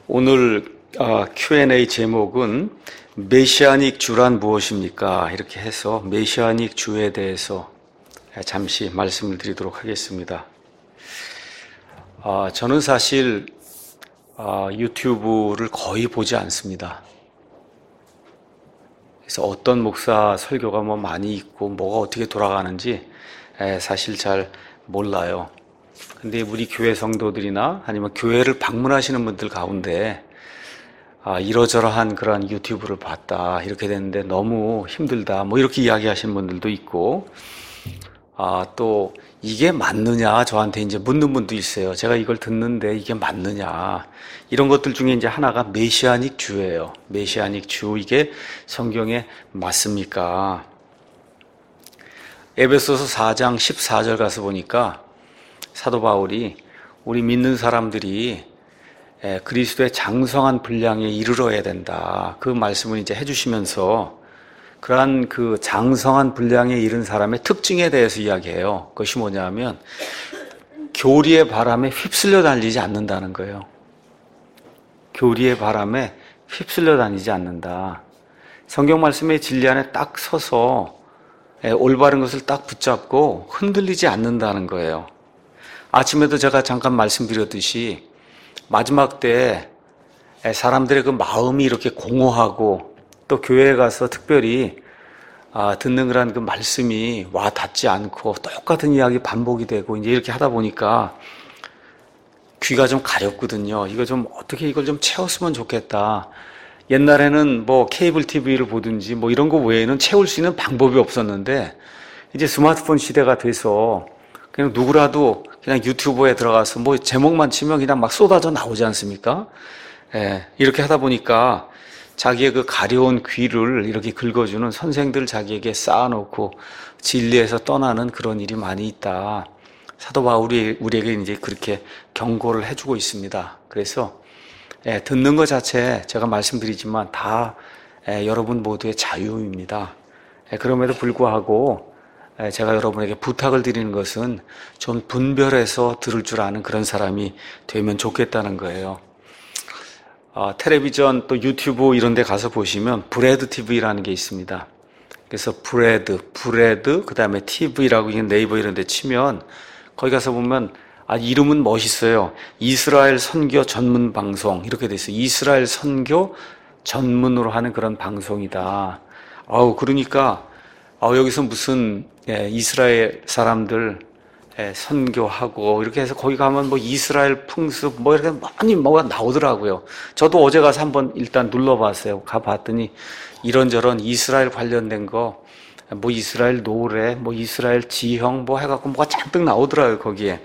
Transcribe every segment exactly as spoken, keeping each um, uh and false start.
오늘 큐 앤 에이 제목은 메시아닉 주란 무엇입니까? 이렇게 해서 메시아닉 주에 대해서 잠시 말씀을 드리도록 하겠습니다. 저는 사실 유튜브를 거의 보지 않습니다. 그래서 어떤 목사 설교가 뭐 많이 있고 뭐가 어떻게 돌아가는지 사실 잘 몰라요. 근데 우리 교회 성도들이나 아니면 교회를 방문하시는 분들 가운데 아, 이러저러한 그런 유튜브를 봤다 이렇게 됐는데 너무 힘들다 뭐 이렇게 이야기하시는 분들도 있고, 아, 또 이게 맞느냐 저한테 이제 묻는 분도 있어요. 제가 이걸 듣는데 이게 맞느냐, 이런 것들 중에 이제 하나가 메시아닉 주예요. 메시아닉 주, 이게 성경에 맞습니까? 에베소서 사 장 십사 절 가서 보니까 사도 바울이 우리 믿는 사람들이 그리스도의 장성한 분량에 이르러야 된다, 그 말씀을 이제 해주시면서 그러한 그 장성한 분량에 이른 사람의 특징에 대해서 이야기해요. 그것이 뭐냐면 교리의 바람에 휩쓸려 다니지 않는다는 거예요. 교리의 바람에 휩쓸려 다니지 않는다. 성경 말씀의 진리 안에 딱 서서 올바른 것을 딱 붙잡고 흔들리지 않는다는 거예요. 아침에도 제가 잠깐 말씀드렸듯이 마지막 때 사람들의 그 마음이 이렇게 공허하고 또 교회에 가서 특별히 듣는 그런 그 말씀이 와 닿지 않고 똑같은 이야기 반복이 되고 이제 이렇게 하다 보니까 귀가 좀 가렵거든요. 이거 좀 어떻게 이걸 좀 채웠으면 좋겠다. 옛날에는 뭐 케이블 티비를 보든지 뭐 이런 거 외에는 채울 수 있는 방법이 없었는데 이제 스마트폰 시대가 돼서 그냥 누구라도 그냥 유튜브에 들어가서 뭐 제목만 치면 그냥 막 쏟아져 나오지 않습니까? 예, 이렇게 하다 보니까 자기의 그 가려운 귀를 이렇게 긁어주는 선생들 자기에게 쌓아놓고 진리에서 떠나는 그런 일이 많이 있다. 사도 바울이 우리에게 이제 그렇게 경고를 해주고 있습니다. 그래서 예, 듣는 것 자체 제가 말씀드리지만 다 예, 여러분 모두의 자유입니다. 예, 그럼에도 불구하고 제가 여러분에게 부탁을 드리는 것은 좀 분별해서 들을 줄 아는 그런 사람이 되면 좋겠다는 거예요. 어, 텔레비전 또 유튜브 이런 데 가서 보시면 브레드 티비라는 게 있습니다. 그래서 브레드, 브레드, 그 다음에 티비라고 네이버 이런 데 치면 거기 가서 보면 아, 이름은 멋있어요. 이스라엘 선교 전문 방송 이렇게 돼 있어요. 이스라엘 선교 전문으로 하는 그런 방송이다. 아우, 그러니까 아, 여기서 무슨 예, 이스라엘 사람들 예, 선교하고 이렇게 해서 거기 가면 뭐 이스라엘 풍습 뭐 이렇게 많이 뭐가 나오더라고요. 저도 어제 가서 한번 일단 눌러봤어요. 가봤더니 이런저런 이스라엘 관련된 거, 뭐 이스라엘 노래, 뭐 이스라엘 지형 뭐 해갖고 뭐가 잔뜩 나오더라고요, 거기에.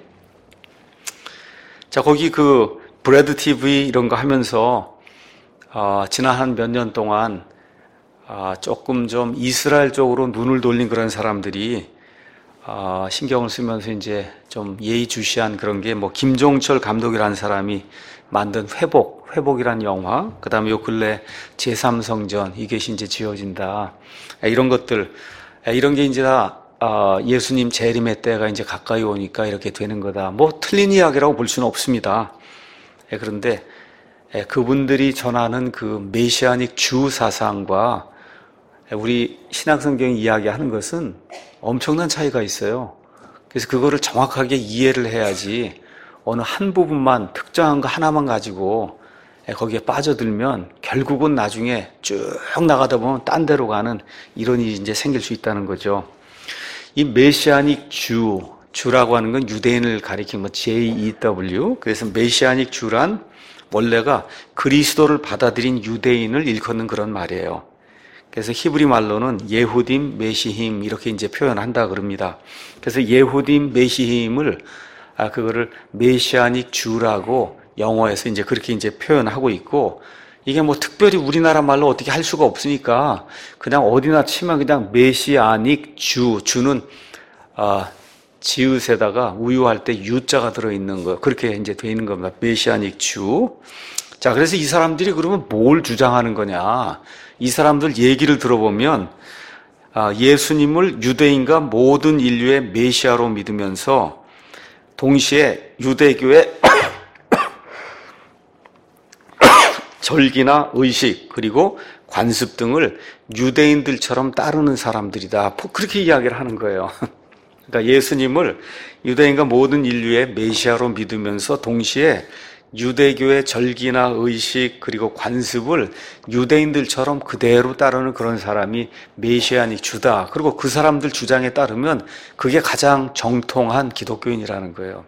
자, 거기 그 브레드 티비 이런 거 하면서 어, 지난 한 몇 년 동안 아, 조금 좀 이스라엘 쪽으로 눈을 돌린 그런 사람들이 아, 신경을 쓰면서 이제 좀 예의주시한 그런 게 뭐 김종철 감독이라는 사람이 만든 회복, 회복이란 영화, 그 다음에 요 근래 제삼 성전 이것이 이제 지어진다. 이런 것들, 이런 게 이제 다 아, 예수님 재림의 때가 이제 가까이 오니까 이렇게 되는 거다. 뭐 틀린 이야기라고 볼 수는 없습니다. 그런데 그분들이 전하는 그 메시아닉 주 사상과 우리 신약성경이 이야기하는 것은 엄청난 차이가 있어요. 그래서 그거를 정확하게 이해를 해야지 어느 한 부분만 특정한 거 하나만 가지고 거기에 빠져들면 결국은 나중에 쭉 나가다 보면 딴 데로 가는 이런 일이 이제 생길 수 있다는 거죠. 이 메시아닉 주, 주라고 하는 건 유대인을 가리키는 뭐 제이 이 더블유, 그래서 메시아닉 주란 원래가 그리스도를 받아들인 유대인을 일컫는 그런 말이에요. 그래서 히브리 말로는 예후딤 메시힘 이렇게 이제 표현한다 그럽니다. 그래서 예후딤 메시힘을 아 그거를 메시아닉 주라고 영어에서 이제 그렇게 이제 표현하고 있고, 이게 뭐 특별히 우리나라 말로 어떻게 할 수가 없으니까 그냥 어디나 치면 그냥 메시아닉 주, 주는 아 지읒에다가 우유할 때 유자가 들어 있는 거, 그렇게 이제 돼 있는 겁니다. 메시아닉 주. 자, 그래서 이 사람들이 그러면 뭘 주장하는 거냐? 이 사람들 얘기를 들어보면 예수님을 유대인과 모든 인류의 메시아로 믿으면서 동시에 유대교의 절기나 의식 그리고 관습 등을 유대인들처럼 따르는 사람들이다. 그렇게 이야기를 하는 거예요. 그러니까 예수님을 유대인과 모든 인류의 메시아로 믿으면서 동시에 유대교의 절기나 의식 그리고 관습을 유대인들처럼 그대로 따르는 그런 사람이 메시아닉 주다. 그리고 그 사람들 주장에 따르면 그게 가장 정통한 기독교인이라는 거예요.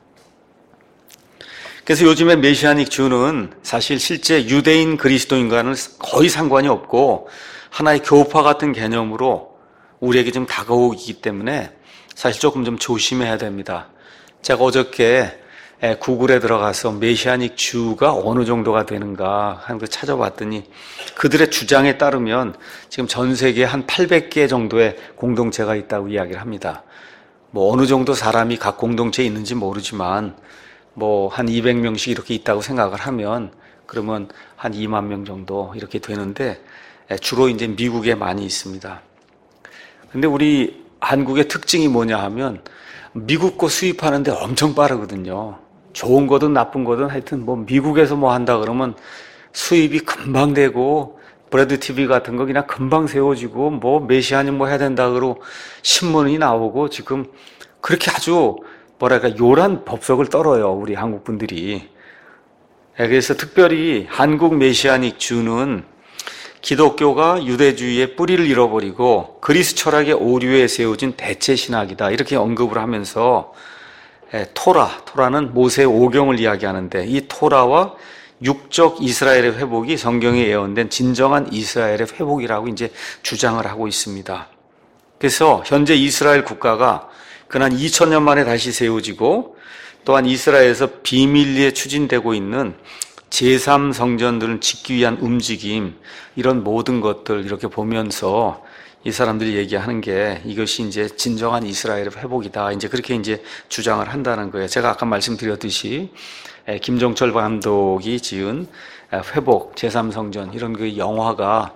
그래서 요즘에 메시아닉 주는 사실 실제 유대인 그리스도인과는 거의 상관이 없고 하나의 교파 같은 개념으로 우리에게 좀 다가오기 때문에 사실 조금 좀 조심해야 됩니다. 제가 어저께 구글에 들어가서 메시아닉 주가 어느 정도가 되는가 하는 걸 찾아봤더니 그들의 주장에 따르면 지금 전 세계에 한 팔백 개 정도의 공동체가 있다고 이야기를 합니다. 뭐 어느 정도 사람이 각 공동체에 있는지 모르지만 뭐 한 이백 명씩 이렇게 있다고 생각을 하면 그러면 한 이만 명 정도 이렇게 되는데 주로 이제 미국에 많이 있습니다. 근데 우리 한국의 특징이 뭐냐 하면 미국 거 수입하는데 엄청 빠르거든요. 좋은 거든 나쁜 거든 하여튼 뭐 미국에서 뭐 한다 그러면 수입이 금방 되고 브래드 티비 같은 거 그냥 금방 세워지고 뭐 메시아님 뭐 해야 된다 그러고 신문이 나오고 지금 그렇게 아주 뭐랄까 요란 법석을 떨어요. 우리 한국 분들이. 그래서 특별히 한국 메시아닉 주는 기독교가 유대주의의 뿌리를 잃어버리고 그리스 철학의 오류에 세워진 대체 신학이다. 이렇게 언급을 하면서 토라, 토라는 모세의 오경을 이야기하는데 이 토라와 육적 이스라엘의 회복이 성경에 예언된 진정한 이스라엘의 회복이라고 이제 주장을 하고 있습니다. 그래서 현재 이스라엘 국가가 근한 이천 년 만에 다시 세워지고 또한 이스라엘에서 비밀리에 추진되고 있는 제삼 성전들을 짓기 위한 움직임, 이런 모든 것들 이렇게 보면서 이 사람들이 얘기하는 게 이것이 이제 진정한 이스라엘의 회복이다. 이제 그렇게 이제 주장을 한다는 거예요. 제가 아까 말씀드렸듯이 김종철 감독이 지은 회복, 제삼 성전 이런 그 영화가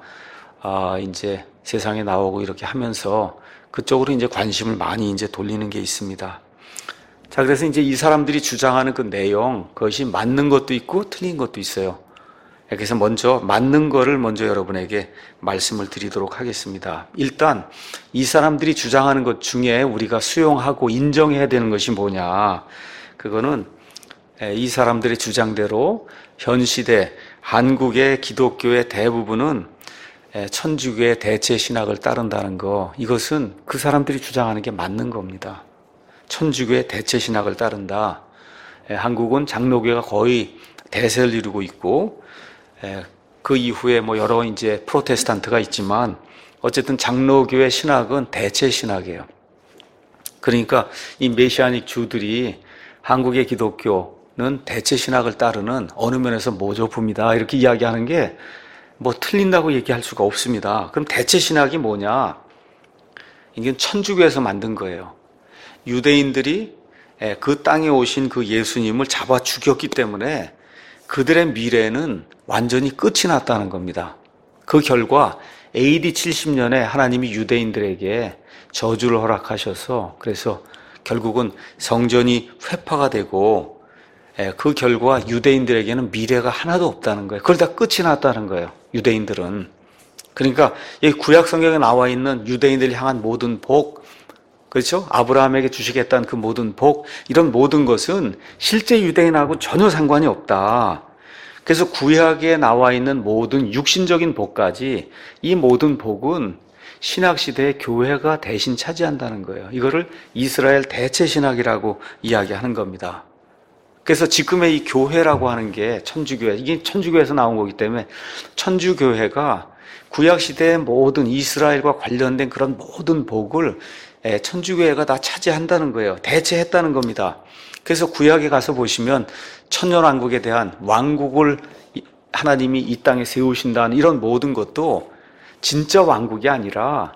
이제 세상에 나오고 이렇게 하면서 그쪽으로 이제 관심을 많이 이제 돌리는 게 있습니다. 자, 그래서 이제 이 사람들이 주장하는 그 내용, 그것이 맞는 것도 있고 틀린 것도 있어요. 그래서 먼저 맞는 거를 먼저 여러분에게 말씀을 드리도록 하겠습니다. 일단 이 사람들이 주장하는 것 중에 우리가 수용하고 인정해야 되는 것이 뭐냐? 그거는 이 사람들의 주장대로 현 시대 한국의 기독교의 대부분은 천주교의 대체 신학을 따른다는 거, 이것은 그 사람들이 주장하는 게 맞는 겁니다. 천주교의 대체 신학을 따른다. 한국은 장로교가 거의 대세를 이루고 있고 그 이후에 뭐 여러 이제 프로테스탄트가 있지만 어쨌든 장로교의 신학은 대체 신학이에요. 그러니까 이 메시아닉 주들이 한국의 기독교는 대체 신학을 따르는 어느 면에서 모조품이다 이렇게 이야기하는 게 뭐 틀린다고 얘기할 수가 없습니다. 그럼 대체 신학이 뭐냐? 이게 천주교에서 만든 거예요. 유대인들이 그 땅에 오신 그 예수님을 잡아 죽였기 때문에 그들의 미래는 완전히 끝이 났다는 겁니다. 그 결과 에이디 칠십 년에 하나님이 유대인들에게 저주를 허락하셔서 그래서 결국은 성전이 회파가 되고 그 결과 유대인들에게는 미래가 하나도 없다는 거예요. 그러다 끝이 났다는 거예요. 유대인들은. 그러니까 이 구약 성경에 나와 있는 유대인들을 향한 모든 복, 그렇죠? 아브라함에게 주시겠다는 그 모든 복, 이런 모든 것은 실제 유대인하고 전혀 상관이 없다. 그래서 구약에 나와 있는 모든 육신적인 복까지 이 모든 복은 신학시대의 교회가 대신 차지한다는 거예요. 이거를 이스라엘 대체 신학이라고 이야기하는 겁니다. 그래서 지금의 이 교회라고 하는 게 천주교회, 이게 천주교에서 나온 거기 때문에 천주교회가 구약시대의 모든 이스라엘과 관련된 그런 모든 복을 천주교회가 다 차지한다는 거예요. 대체했다는 겁니다. 그래서 구약에 가서 보시면 천년왕국에 대한 왕국을 하나님이 이 땅에 세우신다는 이런 모든 것도 진짜 왕국이 아니라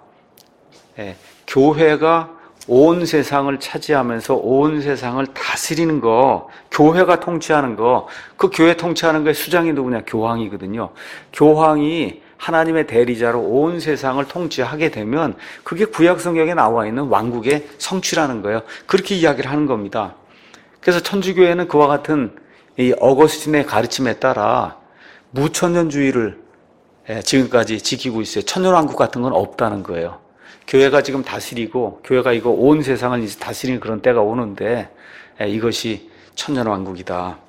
교회가 온 세상을 차지하면서 온 세상을 다스리는 거, 교회가 통치하는 거, 그 교회 통치하는 거의 수장이 누구냐? 교황이거든요. 교황이 하나님의 대리자로 온 세상을 통치하게 되면 그게 구약 성경에 나와 있는 왕국의 성취라는 거예요. 그렇게 이야기를 하는 겁니다. 그래서 천주교회는 그와 같은 이 어거스틴의 가르침에 따라 무천년주의를 지금까지 지키고 있어요. 천년왕국 같은 건 없다는 거예요. 교회가 지금 다스리고 교회가 이거 온 세상을 이제 다스리는 그런 때가 오는데 이것이 천년왕국이다.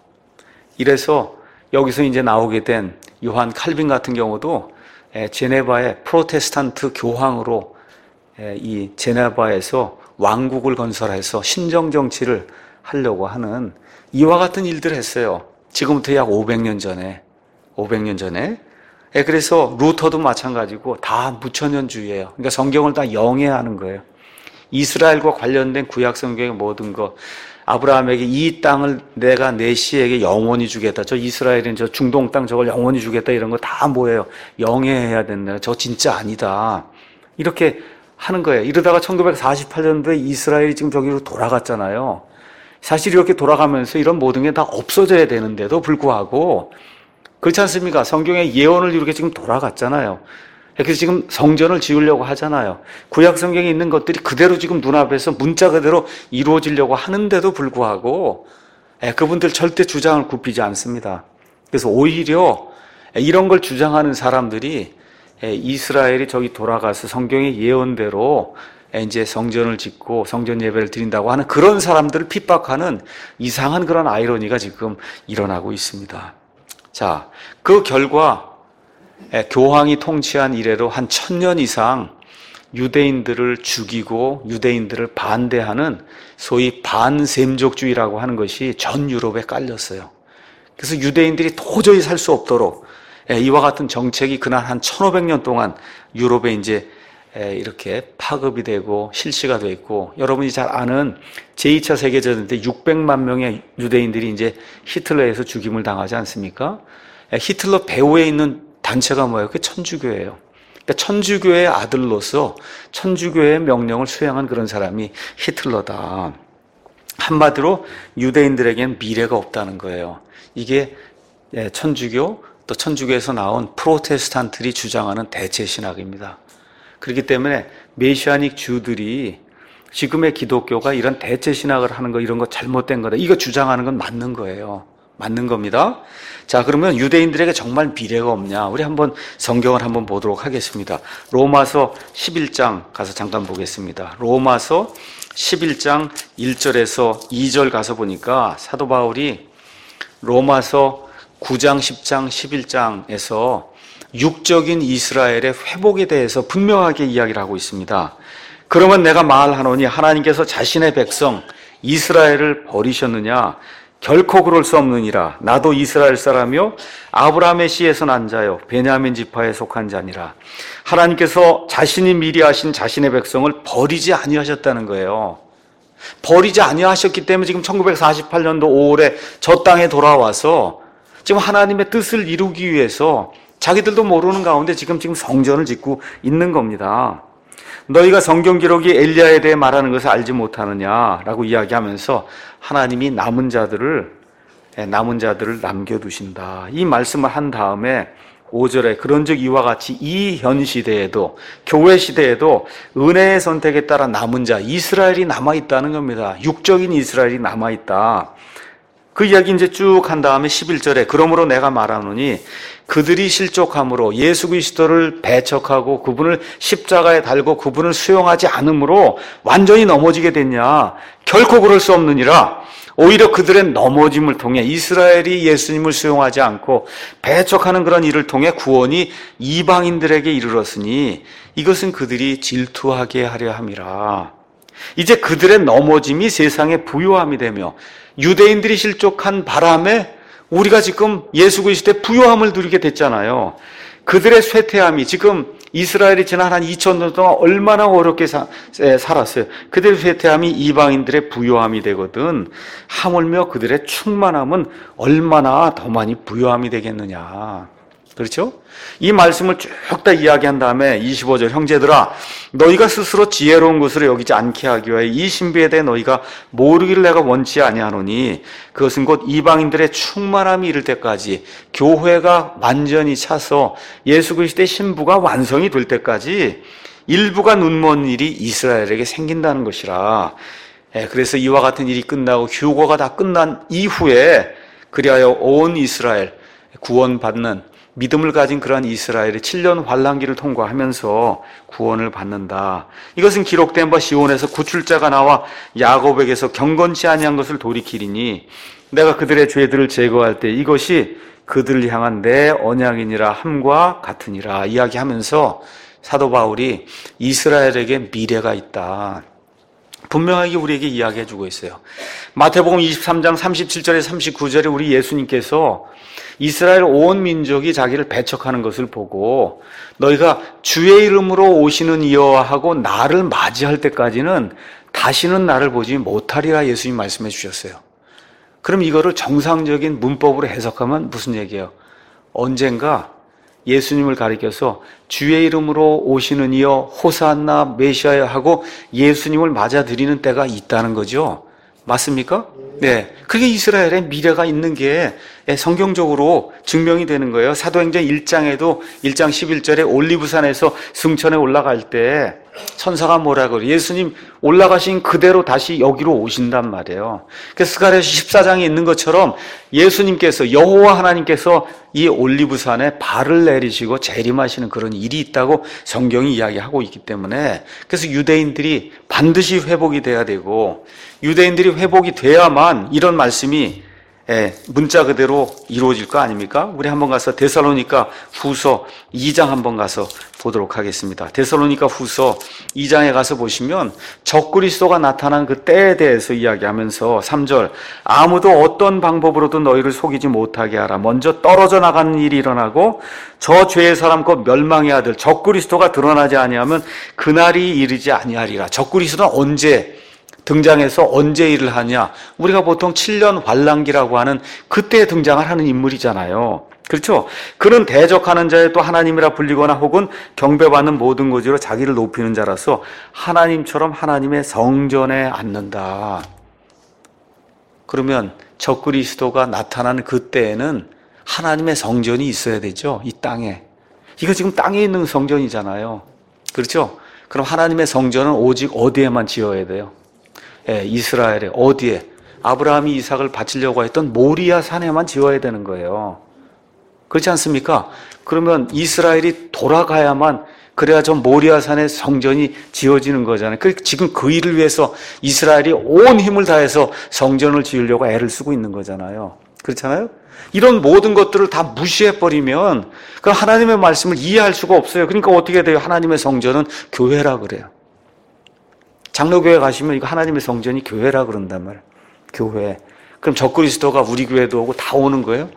이래서 여기서 이제 나오게 된 요한 칼빈 같은 경우도 제네바의 프로테스탄트 교황으로 이 제네바에서 왕국을 건설해서 신정 정치를 하려고 하는 이와 같은 일들을 했어요. 지금부터 약 오백 년 전에 오백 년 전에 그래서 루터도 마찬가지고 다 무천년주의예요. 그러니까 성경을 다 영해하는 거예요. 이스라엘과 관련된 구약 성경의 모든 것, 아브라함에게 이 땅을 내가 내 씨에게 영원히 주겠다. 저 이스라엘은 저 중동 땅 저걸 영원히 주겠다. 이런 거 다 뭐예요? 영해해야 된다. 저 진짜 아니다. 이렇게 하는 거예요. 이러다가 천구백사십팔 년도에 이스라엘이 지금 저기로 돌아갔잖아요. 사실 이렇게 돌아가면서 이런 모든 게 다 없어져야 되는데도 불구하고 그렇지 않습니까? 성경의 예언을 이렇게 지금 돌아갔잖아요. 그래서 지금 성전을 지으려고 하잖아요. 구약 성경에 있는 것들이 그대로 지금 눈앞에서 문자 그대로 이루어지려고 하는데도 불구하고 그분들 절대 주장을 굽히지 않습니다. 그래서 오히려 이런 걸 주장하는 사람들이 이스라엘이 저기 돌아가서 성경의 예언대로 이제 성전을 짓고 성전 예배를 드린다고 하는 그런 사람들을 핍박하는 이상한 그런 아이러니가 지금 일어나고 있습니다. 자, 그 결과 교황이 통치한 이래로 한 천년 이상 유대인들을 죽이고 유대인들을 반대하는 소위 반셈족주의라고 하는 것이 전 유럽에 깔렸어요. 그래서 유대인들이 도저히 살 수 없도록 이와 같은 정책이 그날 한 천오백 년 동안 유럽에 이제 이렇게 파급이 되고 실시가 되어 있고, 여러분이 잘 아는 제이 차 세계대전 때 육백만 명의 유대인들이 이제 히틀러에서 죽임을 당하지 않습니까? 히틀러 배후에 있는 단체가 뭐예요? 그게 천주교예요. 그러니까 천주교의 아들로서 천주교의 명령을 수행한 그런 사람이 히틀러다. 한마디로 유대인들에게는 미래가 없다는 거예요. 이게 천주교 또 천주교에서 나온 프로테스탄트들이 주장하는 대체 신학입니다. 그렇기 때문에 메시아닉 주들이 지금의 기독교가 이런 대체 신학을 하는 거, 이런 거 잘못된 거다, 이거 주장하는 건 맞는 거예요. 맞는 겁니다. 자, 그러면 유대인들에게 정말 미래가 없냐? 우리 한번 성경을 한번 보도록 하겠습니다. 로마서 십일 장 가서 잠깐 보겠습니다. 로마서 십일 장 일 절에서 이 절 가서 보니까 사도 바울이 로마서 구 장, 십 장, 십일 장에서 육적인 이스라엘의 회복에 대해서 분명하게 이야기를 하고 있습니다. 그러면 내가 말하노니 하나님께서 자신의 백성 이스라엘을 버리셨느냐? 결코 그럴 수 없느니라. 나도 이스라엘 사람이요 아브라함의 씨에서 난 자요 베냐민 지파에 속한 자니라. 하나님께서 자신이 미리 하신 자신의 백성을 버리지 아니하셨다는 거예요. 버리지 아니하셨기 때문에 지금 천구백사십팔 년도 오월에 저 땅에 돌아와서 지금 하나님의 뜻을 이루기 위해서 자기들도 모르는 가운데 지금 지금 성전을 짓고 있는 겁니다. 너희가 성경 기록이 엘리야에 대해 말하는 것을 알지 못하느냐라고 이야기하면서 하나님이 남은 자들을 남은 자들을 남겨두신다, 이 말씀을 한 다음에 오 절에 그런즉 이와 같이 이 현 시대에도, 교회 시대에도 은혜의 선택에 따라 남은 자 이스라엘이 남아있다는 겁니다. 육적인 이스라엘이 남아있다. 그 이야기 이제 쭉 한 다음에 십일 절에 그러므로 내가 말하노니 그들이 실족함으로 예수 그리스도를 배척하고 그분을 십자가에 달고 그분을 수용하지 않으므로 완전히 넘어지게 됐냐? 결코 그럴 수 없느니라. 오히려 그들의 넘어짐을 통해 이스라엘이 예수님을 수용하지 않고 배척하는 그런 일을 통해 구원이 이방인들에게 이르렀으니 이것은 그들이 질투하게 하려 함이라. 이제 그들의 넘어짐이 세상의 부요함이 되며 유대인들이 실족한 바람에 우리가 지금 예수 그리스도의 부요함을 누리게 됐잖아요. 그들의 쇠퇴함이, 지금 이스라엘이 지난 한 이천 년 동안 얼마나 어렵게 사, 살았어요. 그들의 쇠퇴함이 이방인들의 부요함이 되거든. 하물며 그들의 충만함은 얼마나 더 많이 부요함이 되겠느냐. 그렇죠? 이 말씀을 쭉 다 이야기한 다음에 이십오 절 형제들아 너희가 스스로 지혜로운 것으로 여기지 않게 하기 위하여 이 신비에 대해 너희가 모르기를 내가 원치 아니하노니 그것은 곧 이방인들의 충만함이 이를 때까지, 교회가 완전히 차서 예수 그리스도의 신부가 완성이 될 때까지 일부가 눈먼 일이 이스라엘에게 생긴다는 것이라. 그래서 이와 같은 일이 끝나고 휴거가 다 끝난 이후에 그리하여 온 이스라엘 구원받는 믿음을 가진 그러한 이스라엘이 칠 년 환란기를 통과하면서 구원을 받는다. 이것은 기록된 바 시온에서 구출자가 나와 야곱에게서 경건치 아니한 것을 돌이키리니 내가 그들의 죄들을 제거할 때 이것이 그들을 향한 내 언약이니라 함과 같으니라 이야기하면서 사도 바울이 이스라엘에게 미래가 있다. 분명하게 우리에게 이야기해 주고 있어요. 마태복음 이십삼 장 삼십칠 절에 삼십구 절에 우리 예수님께서 이스라엘 온 민족이 자기를 배척하는 것을 보고 너희가 주의 이름으로 오시는 이여 하고 나를 맞이할 때까지는 다시는 나를 보지 못하리라 예수님 말씀해 주셨어요. 그럼 이거를 정상적인 문법으로 해석하면 무슨 얘기예요? 언젠가 예수님을 가리켜서 주의 이름으로 오시는 이여 호산나 메시아여 하고 예수님을 맞아들이는 때가 있다는 거죠. 맞습니까? 네. 그게 이스라엘의 미래가 있는 게 성경적으로 증명이 되는 거예요. 사도행전 일 장에도 일 장 십일 절에 올리브산에서 승천에 올라갈 때 천사가 뭐라 그래요? 예수님 올라가신 그대로 다시 여기로 오신단 말이에요. 그래서 스가랴서 십사 장에 있는 것처럼 예수님께서 여호와 하나님께서 이 올리브산에 발을 내리시고 재림하시는 그런 일이 있다고 성경이 이야기하고 있기 때문에 그래서 유대인들이 반드시 회복이 돼야 되고 유대인들이 회복이 돼야만 이런 말씀이 예, 문자 그대로 이루어질 거 아닙니까? 우리 한번 가서 데살로니가 후서 이 장 한번 가서 보도록 하겠습니다. 데살로니가 후서 이 장에 가서 보시면 적그리스도가 나타난 그 때에 대해서 이야기하면서 삼 절 아무도 어떤 방법으로도 너희를 속이지 못하게 하라. 먼저 떨어져 나가는 일이 일어나고 저 죄의 사람 곧 멸망의 아들 적그리스도가 드러나지 아니하면 그날이 이르지 아니하리라. 적그리스도는 언제 등장해서 언제 일을 하냐? 우리가 보통 칠 년 환란기라고 하는 그때 등장을 하는 인물이잖아요. 그렇죠? 그런 대적하는 자에 또 하나님이라 불리거나 혹은 경배받는 모든 고지로 자기를 높이는 자라서 하나님처럼 하나님의 성전에 앉는다. 그러면 적그리스도가 나타나는 그때에는 하나님의 성전이 있어야 되죠. 이 땅에. 이거 지금 땅에 있는 성전이잖아요. 그렇죠? 그럼 하나님의 성전은 오직 어디에만 지어야 돼요? 예, 이스라엘에 어디에? 아브라함이 이삭을 바치려고 했던 모리아 산에만 지어야 되는 거예요. 그렇지 않습니까? 그러면 이스라엘이 돌아가야만 그래야 저 모리아 산의 성전이 지어지는 거잖아요. 지금 그 일을 위해서 이스라엘이 온 힘을 다해서 성전을 지으려고 애를 쓰고 있는 거잖아요. 그렇잖아요? 이런 모든 것들을 다 무시해버리면 그 하나님의 말씀을 이해할 수가 없어요. 그러니까 어떻게 돼요? 하나님의 성전은 교회라 그래요. 장로교회 가시면 이거 하나님의 성전이 교회라 그런단 말이에요. 교회. 그럼 적그리스도가 우리 교회도 오고 다 오는 거예요?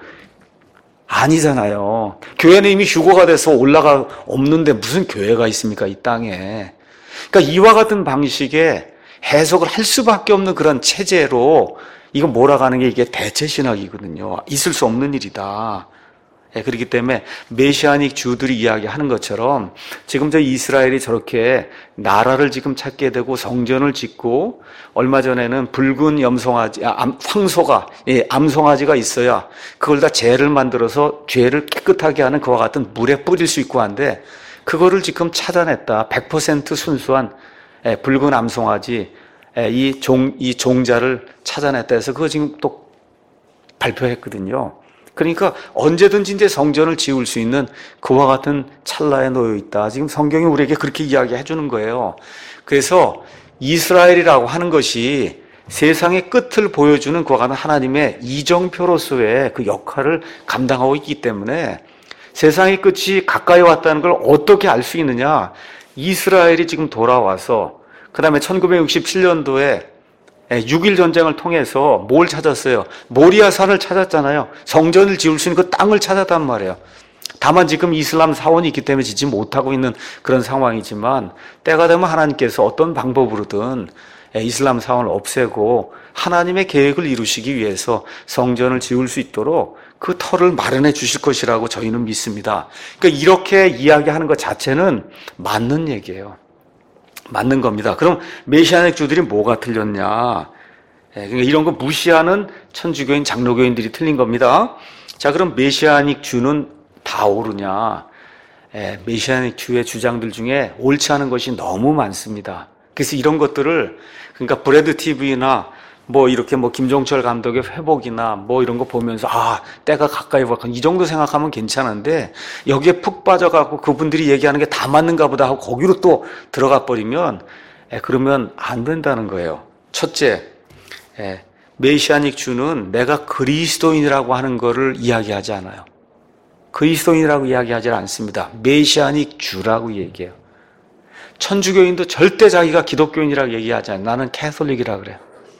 아니잖아요. 교회는 이미 휴거가 돼서 올라가 없는데 무슨 교회가 있습니까? 이 땅에. 그러니까 이와 같은 방식의 해석을 할 수밖에 없는 그런 체제로 이거 몰아가는 게 이게 대체신학이거든요. 있을 수 없는 일이다. 예, 그렇기 때문에 메시아닉 주들이 이야기하는 것처럼 지금 저 이스라엘이 저렇게 나라를 지금 찾게 되고 성전을 짓고 얼마 전에는 붉은 염송아지, 아, 암, 황소가, 예, 암송아지가 있어야 그걸 다 재를 만들어서 죄를 깨끗하게 하는 그와 같은 물에 뿌릴 수 있고 한데 그거를 지금 찾아냈다. 백 퍼센트 순수한 예, 붉은 암송아지, 예, 이 종, 이 종자를 찾아냈다 해서 그거 지금 또 발표했거든요. 그러니까 언제든지 이제 성전을 지을 수 있는 그와 같은 찰나에 놓여 있다. 지금 성경이 우리에게 그렇게 이야기해 주는 거예요. 그래서 이스라엘이라고 하는 것이 세상의 끝을 보여주는 그와 같은 하나님의 이정표로서의 그 역할을 감당하고 있기 때문에 세상의 끝이 가까이 왔다는 걸 어떻게 알 수 있느냐? 이스라엘이 지금 돌아와서 그 다음에 천구백육십칠 년도에 육 일 전쟁을 통해서 뭘 찾았어요? 모리아 산을 찾았잖아요. 성전을 지을 수 있는 그 땅을 찾았단 말이에요. 다만 지금 이슬람 사원이 있기 때문에 짓지 못하고 있는 그런 상황이지만 때가 되면 하나님께서 어떤 방법으로든 이슬람 사원을 없애고 하나님의 계획을 이루시기 위해서 성전을 지을 수 있도록 그 터를 마련해 주실 것이라고 저희는 믿습니다. 그러니까 이렇게 이야기하는 것 자체는 맞는 얘기예요. 맞는 겁니다. 그럼 메시아닉 주들이 뭐가 틀렸냐? 그러니까 이런 거 무시하는 천주교인, 장로교인들이 틀린 겁니다. 자, 그럼 메시아닉 주는 다 옳으냐? 메시아닉 주의 주장들 중에 옳지 않은 것이 너무 많습니다. 그래서 이런 것들을 그러니까 브레드 티비나 뭐 이렇게 뭐 김종철 감독의 회복이나 뭐 이런 거 보면서 아, 때가 가까이 왔고 이 정도 생각하면 괜찮은데 여기에 푹 빠져갖고 그분들이 얘기하는 게 다 맞는가 보다 하고 거기로 또 들어가 버리면 에, 그러면 안 된다는 거예요. 첫째, 에, 메시아닉 주는 내가 그리스도인이라고 하는 거를 이야기하지 않아요. 그리스도인이라고 이야기하지 않습니다. 메시아닉 주라고 얘기해요. 천주교인도 절대 자기가 기독교인이라고 얘기하지 않아요. 나는 캐톨릭이라 그래요.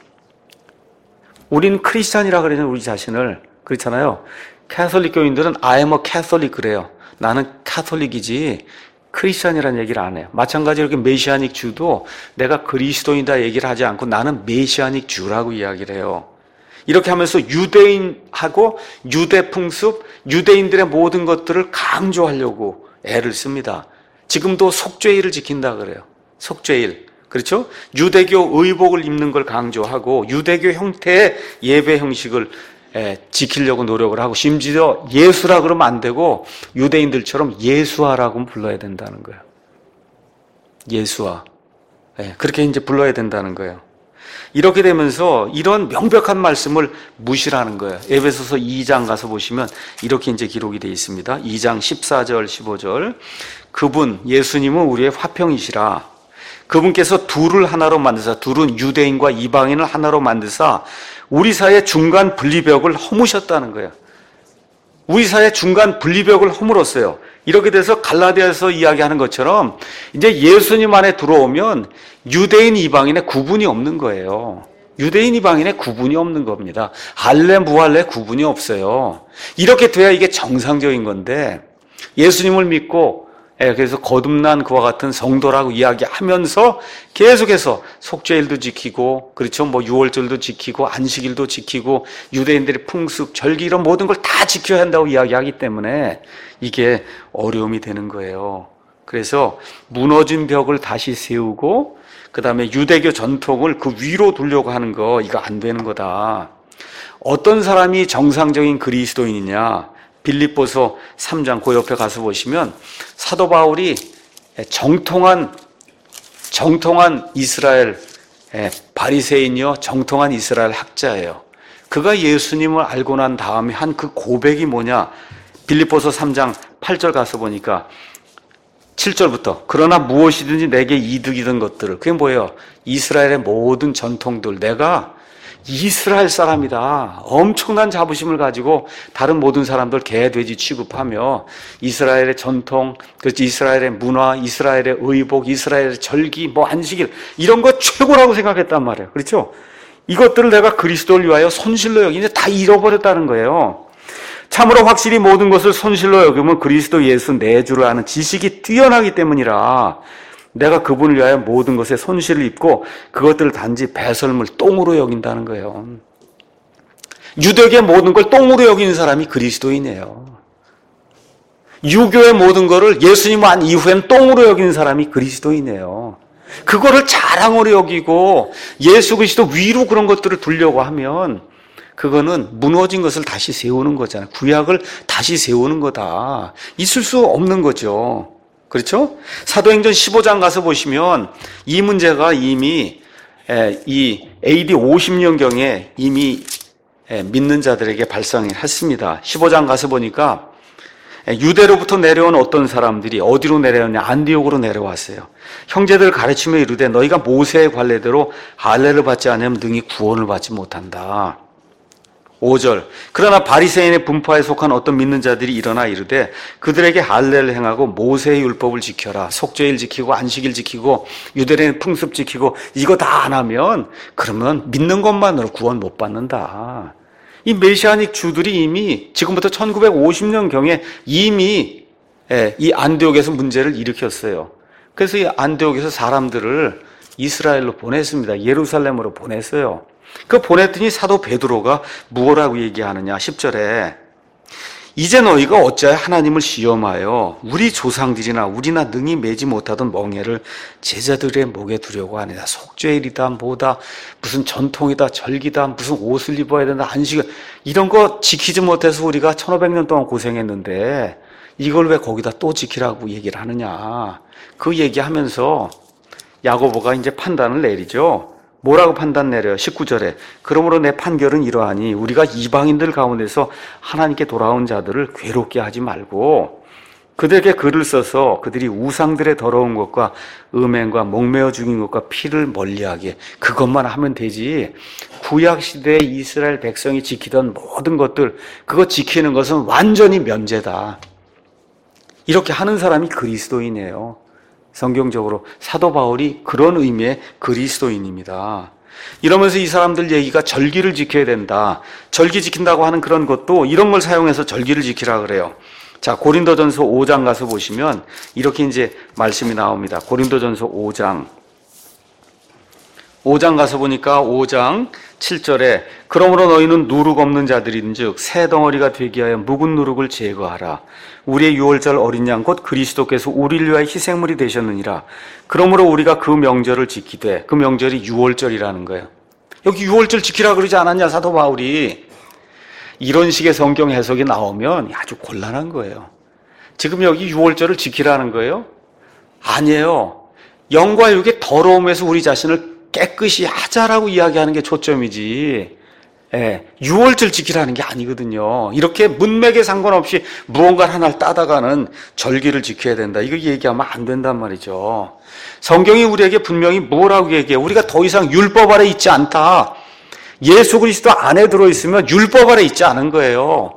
우리는 크리스찬이라 그러는 우리 자신을 그렇잖아요. 캐톨릭 교인들은 I am a Catholic 그래요. 나는 카톨릭이지 크리스찬이라는 얘기를 안 해요. 마찬가지로 이렇게 메시아닉 주도 내가 그리스도인이다 얘기를 하지 않고 나는 메시아닉 주라고 이야기를 해요. 이렇게 하면서 유대인하고 유대 풍습, 유대인들의 모든 것들을 강조하려고 애를 씁니다. 지금도 속죄일을 지킨다 그래요. 속죄일. 그렇죠? 유대교 의복을 입는 걸 강조하고 유대교 형태의 예배 형식을 지키려고 노력을 하고 심지어 예수라 그러면 안 되고 유대인들처럼 예수아라고 불러야 된다는 거예요. 예수아. 그렇게 이제 불러야 된다는 거예요. 이렇게 되면서 이런 명백한 말씀을 무시하는 거예요. 에베소서 이 장 가서 보시면 이렇게 이제 기록이 되어 있습니다. 이 장 십사 절 십오 절. 그분 예수님은 우리의 화평이시라. 그분께서 둘을 하나로 만드사, 둘은 유대인과 이방인을 하나로 만드사 우리 사이의 중간 분리벽을 허무셨다는 거예요. 우리 사이의 중간 분리벽을 허물었어요. 이렇게 돼서 갈라디아에서 이야기하는 것처럼 이제 예수님 안에 들어오면 유대인 이방인의 구분이 없는 거예요. 유대인 이방인의 구분이 없는 겁니다. 할례 무할례 구분이 없어요. 이렇게 돼야 이게 정상적인 건데 예수님을 믿고 그래서 거듭난 그와 같은 성도라고 이야기하면서 계속해서 속죄일도 지키고 그렇죠. 뭐 유월절도 지키고 안식일도 지키고 유대인들의 풍습, 절기 이런 모든 걸 다 지켜야 한다고 이야기하기 때문에 이게 어려움이 되는 거예요. 그래서 무너진 벽을 다시 세우고 그다음에 유대교 전통을 그 위로 두려고 하는 거 이거 안 되는 거다. 어떤 사람이 정상적인 그리스도인이냐? 빌립보서 삼 장 그 옆에 가서 보시면 사도 바울이 정통한 정통한 이스라엘 바리새인이요 정통한 이스라엘 학자예요. 그가 예수님을 알고 난 다음에 한 그 고백이 뭐냐? 빌립보서 삼 장 팔 절 가서 보니까 칠 절부터 그러나 무엇이든지 내게 이득이던 것들을 그게 뭐예요? 이스라엘의 모든 전통들 내가 이스라엘 사람이다. 엄청난 자부심을 가지고 다른 모든 사람들 개, 돼지 취급하며 이스라엘의 전통, 그렇지 이스라엘의 문화, 이스라엘의 의복, 이스라엘의 절기, 뭐 안식일 이런 거 최고라고 생각했단 말이에요. 그렇죠? 이것들을 내가 그리스도를 위하여 손실로 여기는데 다 잃어버렸다는 거예요. 참으로 확실히 모든 것을 손실로 여기면 그리스도 예수 내 주를 아는 지식이 뛰어나기 때문이라 내가 그분을 위하여 모든 것에 손실을 입고 그것들을 단지 배설물 똥으로 여긴다는 거예요. 유대교의 모든 걸 똥으로 여기는 사람이 그리스도인이에요. 유교의 모든 것을 예수님 안 이후엔 똥으로 여기는 사람이 그리스도인이에요. 그거를 자랑으로 여기고 예수 그리스도 위로 그런 것들을 두려고 하면 그거는 무너진 것을 다시 세우는 거잖아요. 구약을 다시 세우는 거다. 있을 수 없는 거죠. 그렇죠? 사도행전 십오 장 가서 보시면 이 문제가 이미 이 에이디 오십 년경에 이미 믿는 자들에게 발생했습니다. 십오 장 가서 보니까 유대로부터 내려온 어떤 사람들이 어디로 내려왔냐? 안디옥으로 내려왔어요. 형제들을 가르치며 이르되 너희가 모세의 관례대로 할례를 받지 않으면 능히 구원을 받지 못한다. 오 절 그러나 바리새인의 분파에 속한 어떤 믿는 자들이 일어나 이르되 그들에게 할례를 행하고 모세의 율법을 지켜라. 속죄일 지키고 안식일 지키고 유대인의 풍습 지키고 이거 다 안 하면 그러면 믿는 것만으로 구원 못 받는다. 이 메시아닉 주들이 이미 지금부터 천구백오십 년경에 이미 이 안디옥에서 문제를 일으켰어요. 그래서 이 안디옥에서 사람들을 이스라엘로 보냈습니다. 예루살렘으로 보냈어요. 그 보냈더니 사도 베드로가 무엇라고 얘기하느냐? 십 절에 이제 너희가 어찌하여 하나님을 시험하여 우리 조상들이나 우리나 능히 매지 못하던 멍에를 제자들의 목에 두려고 하느냐? 속죄일이다 뭐다 무슨 전통이다 절기다 무슨 옷을 입어야 된다 안식일 이런 거 지키지 못해서 우리가 천오백 년 동안 고생했는데 이걸 왜 거기다 또 지키라고 얘기를 하느냐? 그 얘기하면서 야고보가 이제 판단을 내리죠. 뭐라고 판단 내려요? 십구 절에 그러므로 내 판결은 이러하니 우리가 이방인들 가운데서 하나님께 돌아온 자들을 괴롭게 하지 말고 그들에게 글을 써서 그들이 우상들의 더러운 것과 음행과 목매어 죽인 것과 피를 멀리하게 그것만 하면 되지. 구약시대에 이스라엘 백성이 지키던 모든 것들 그거 지키는 것은 완전히 면제다. 이렇게 하는 사람이 그리스도인이에요. 성경적으로 사도 바울이 그런 의미의 그리스도인입니다. 이러면서 이 사람들 얘기가 절기를 지켜야 된다. 절기 지킨다고 하는 그런 것도 이런 걸 사용해서 절기를 지키라 그래요. 자, 고린도전서 오 장 가서 보시면 이렇게 이제 말씀이 나옵니다. 고린도전서 오 장. 오 장 가서 보니까 오 장 칠 절에 그러므로 너희는 누룩 없는 자들인즉 새 덩어리가 되게 하여 묵은 누룩을 제거하라. 우리의 유월절 어린 양 곧 그리스도께서 우리를 위하여 희생물이 되셨느니라. 그러므로 우리가 그 명절을 지키되 그 명절이 유월절이라는 거예요. 여기 유월절 지키라 그러지 않았냐 사도 바울이. 이런 식의 성경 해석이 나오면 아주 곤란한 거예요. 지금 여기 유월절을 지키라는 거예요? 아니에요. 영과 육의 더러움에서 우리 자신을 깨끗이 하자라고 이야기하는 게 초점이지, 예, 유월절 지키라는 게 아니거든요. 이렇게 문맥에 상관없이 무언가 하나를 따다가는 절기를 지켜야 된다. 이거 얘기하면 안 된단 말이죠. 성경이 우리에게 분명히 뭐라고 얘기해? 우리가 더 이상 율법 아래 있지 않다. 예수 그리스도 안에 들어있으면 율법 아래 있지 않은 거예요.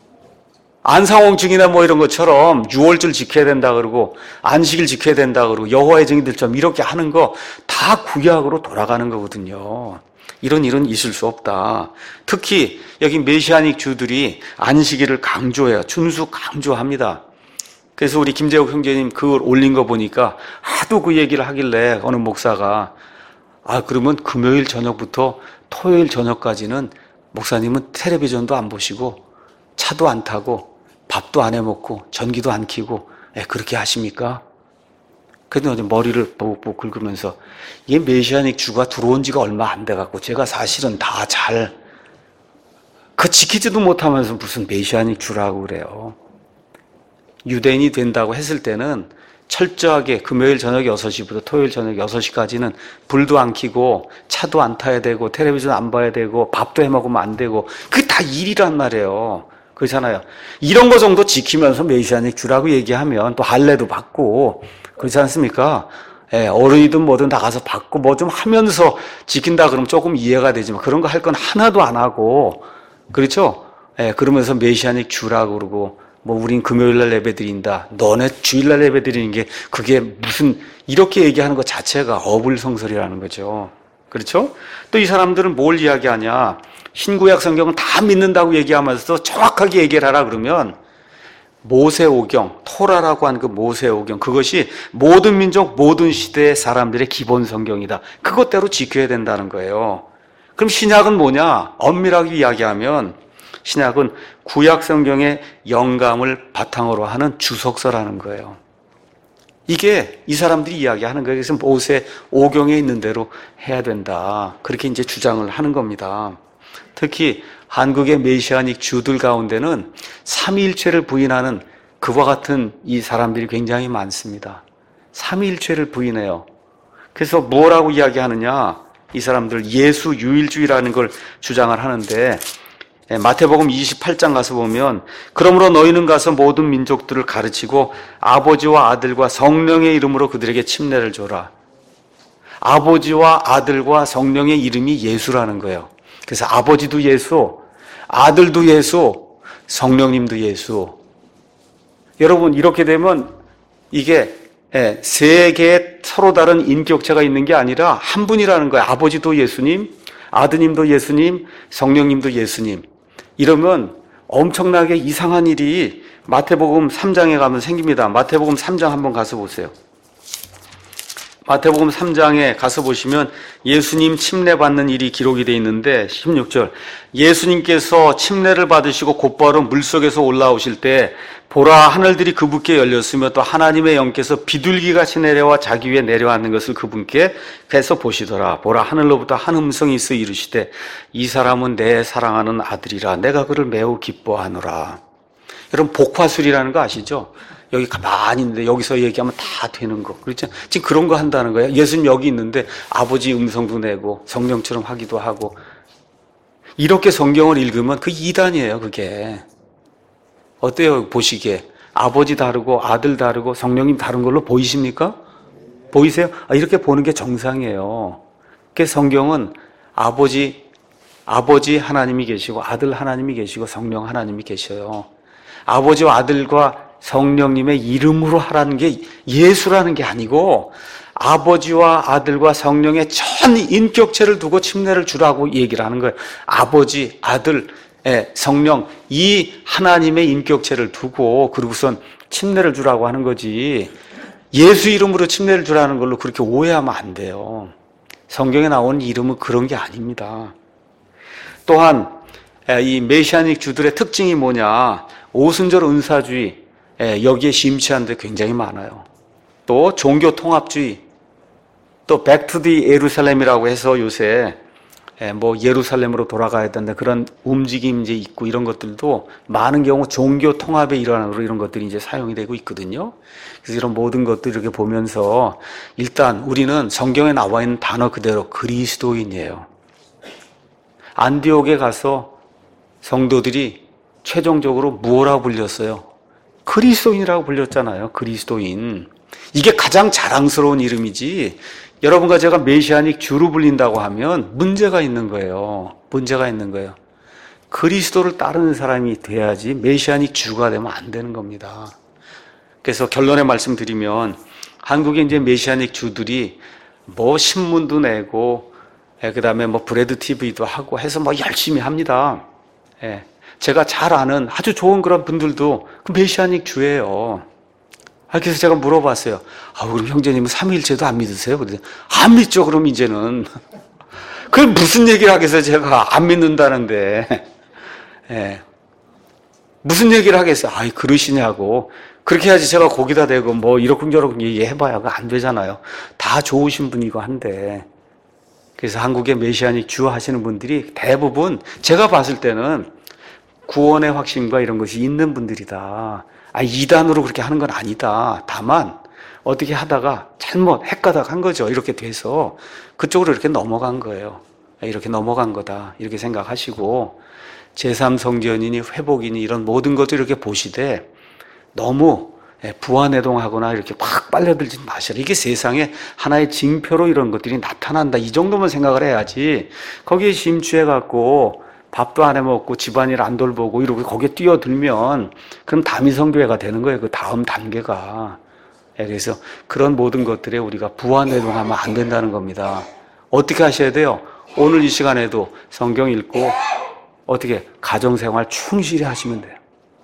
안상홍증이나 뭐 이런 것처럼 유월절 지켜야 된다 그러고 안식일 지켜야 된다 그러고 여호와의 증인들처럼 이렇게 하는 거 다 구약으로 돌아가는 거거든요. 이런 일은 있을 수 없다. 특히 여기 메시아닉 주들이 안식일을 강조해요. 준수 강조합니다. 그래서 우리 김재욱 형제님 그걸 올린 거 보니까 하도 그 얘기를 하길래 어느 목사가 아 그러면 금요일 저녁부터 토요일 저녁까지는 목사님은 텔레비전도 안 보시고 차도 안 타고 밥도 안 해먹고 전기도 안 켜고 예, 그렇게 하십니까? 그래도 머리를 뽀뽀 긁으면서 이게 메시아닉 주가 들어온 지가 얼마 안 돼갖고 제가 사실은 다 잘 그 지키지도 못하면서 무슨 메시아닉 주라고 그래요. 유대인이 된다고 했을 때는 철저하게 금요일 저녁 여섯 시부터 토요일 저녁 여섯 시까지는 불도 안 켜고 차도 안 타야 되고 텔레비전 안 봐야 되고 밥도 해먹으면 안 되고 그게 다 일이란 말이에요. 그렇잖아요. 이런 거 정도 지키면서 메시아닉 주라고 얘기하면 또 할례도 받고 그렇지 않습니까? 예, 어른이든 뭐든 나가서 받고 뭐 좀 하면서 지킨다 그러면 조금 이해가 되지만 그런 거 할 건 하나도 안 하고 그렇죠? 예, 그러면서 메시아닉 주라고 그러고 뭐 우린 금요일날 예배 드린다. 너네 주일날 예배 드리는 게 그게 무슨 이렇게 얘기하는 것 자체가 어불성설이라는 거죠. 그렇죠? 또 이 사람들은 뭘 이야기하냐? 신구약 성경은 다 믿는다고 얘기하면서 정확하게 얘기를 하라 그러면 모세오경, 토라라고 하는 그 모세오경 그것이 모든 민족, 모든 시대의 사람들의 기본 성경이다. 그것대로 지켜야 된다는 거예요. 그럼 신약은 뭐냐? 엄밀하게 이야기하면 신약은 구약 성경의 영감을 바탕으로 하는 주석서라는 거예요. 이게 이 사람들이 이야기하는 거예요. 그래서 모세 오경에 있는 대로 해야 된다. 그렇게 이제 주장을 하는 겁니다. 특히 한국의 메시아닉 주들 가운데는 삼위일체를 부인하는 그와 같은 이 사람들이 굉장히 많습니다. 삼위일체를 부인해요. 그래서 뭐라고 이야기하느냐? 이 사람들 예수 유일주의라는 걸 주장을 하는데 마태복음 이십팔 장 가서 보면 그러므로 너희는 가서 모든 민족들을 가르치고 아버지와 아들과 성령의 이름으로 그들에게 침례를 줘라. 아버지와 아들과 성령의 이름이 예수라는 거예요. 그래서 아버지도 예수, 아들도 예수, 성령님도 예수. 여러분 이렇게 되면 이게 세 개의 서로 다른 인격체가 있는 게 아니라 한 분이라는 거예요. 아버지도 예수님, 아드님도 예수님, 성령님도 예수님. 이러면 엄청나게 이상한 일이 마태복음 삼 장에 가면 생깁니다. 마태복음 삼 장 한번 가서 보세요. 마태복음 삼 장에 가서 보시면 예수님 침례 받는 일이 기록이 되어 있는데 십육 절 예수님께서 침례를 받으시고 곧바로 물속에서 올라오실 때 보라 하늘들이 그분께 열렸으며 또 하나님의 영께서 비둘기같이 내려와 자기 위에 내려앉는 것을 그분께 뵈서 보시더라. 보라 하늘로부터 한 음성이 있어 이르시되 이 사람은 내 사랑하는 아들이라 내가 그를 매우 기뻐하노라. 여러분 복화술이라는 거 아시죠? 여기 가만히 있는데 여기서 얘기하면 다 되는 거. 그렇죠? 지금 그런 거 한다는 거예요. 예수님 여기 있는데 아버지 음성도 내고 성령처럼 하기도 하고. 이렇게 성경을 읽으면 그 이단이에요, 그게. 어때요, 보시기에? 아버지 다르고 아들 다르고 성령님 다른 걸로 보이십니까? 보이세요? 아, 이렇게 보는 게 정상이에요. 그 성경은 아버지, 아버지 하나님이 계시고 아들 하나님이 계시고 성령 하나님이 계셔요. 아버지와 아들과 성령님의 이름으로 하라는 게 예수라는 게 아니고 아버지와 아들과 성령의 전 인격체를 두고 침례를 주라고 얘기를 하는 거예요. 아버지, 아들, 성령 이 하나님의 인격체를 두고 그리고선 침례를 주라고 하는 거지 예수 이름으로 침례를 주라는 걸로 그렇게 오해하면 안 돼요. 성경에 나온 이름은 그런 게 아닙니다. 또한 이 메시아닉 주들의 특징이 뭐냐, 오순절 은사주의 여기에 심취한 데 굉장히 많아요. 또 종교 통합주의, 또 백투디 예루살렘이라고 해서 요새 뭐 예루살렘으로 돌아가야 된다 그런 움직임이 이제 있고 이런 것들도 많은 경우 종교 통합의 일환으로 이런 것들이 이제 사용이 되고 있거든요. 그래서 이런 모든 것들 이렇게 보면서 일단 우리는 성경에 나와 있는 단어 그대로 그리스도인이에요. 안디옥에 가서 성도들이 최종적으로 무엇라고 불렸어요? 그리스도인이라고 불렸잖아요. 그리스도인. 이게 가장 자랑스러운 이름이지 여러분과 제가 메시아닉 주로 불린다고 하면 문제가 있는 거예요. 문제가 있는 거예요. 그리스도를 따르는 사람이 돼야지 메시아닉 주가 되면 안 되는 겁니다. 그래서 결론의 말씀 드리면 한국의 이제 메시아닉 주들이 뭐 신문도 내고 그 다음에 뭐 브레드 티비도 하고 해서 뭐 열심히 합니다. 예. 제가 잘 아는 아주 좋은 그런 분들도 그 메시아닉 주예요. 그래서 제가 물어봤어요. 아, 그럼 형제님은 삼위일체도 안 믿으세요? 그랬더니 안 믿죠, 그럼 이제는. 그 무슨 얘기를 하겠어요, 제가 안 믿는다는데. 예. 무슨 얘기를 하겠어요? 아이, 그러시냐고. 그렇게 해야지 제가 거기다 대고 뭐 이러쿵저러쿵 얘기해봐야 안 되잖아요. 다 좋으신 분이고 한데. 그래서 한국의 메시아닉 주 하시는 분들이 대부분 제가 봤을 때는 구원의 확신과 이런 것이 있는 분들이다. 아, 이단으로 그렇게 하는 건 아니다. 다만 어떻게 하다가 잘못 헷가닥 한 거죠. 이렇게 돼서 그쪽으로 이렇게 넘어간 거예요. 이렇게 넘어간 거다. 이렇게 생각하시고 제삼 성전이니 회복이니 이런 모든 것들 이렇게 보시되 너무 부안해동하거나 이렇게 팍 빨려들지 마시라. 이게 세상에 하나의 징표로 이런 것들이 나타난다. 이 정도만 생각을 해야지 거기에 심취해갖고 밥도 안 해먹고 집안일 안 돌보고 이러고 거기에 뛰어들면 그럼 다미성교회가 되는 거예요. 그 다음 단계가. 그래서 그런 모든 것들에 우리가 부안해동하면 안 된다는 겁니다. 어떻게 하셔야 돼요? 오늘 이 시간에도 성경 읽고 어떻게 가정생활 충실히 하시면 돼요.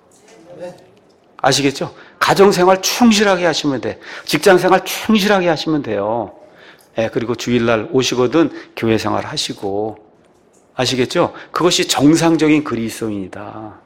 아시겠죠? 가정생활 충실하게 하시면 돼. 직장생활 충실하게 하시면 돼요. 그리고 주일날 오시거든 교회생활 하시고. 아시겠죠? 그것이 정상적인 그리스도인이다.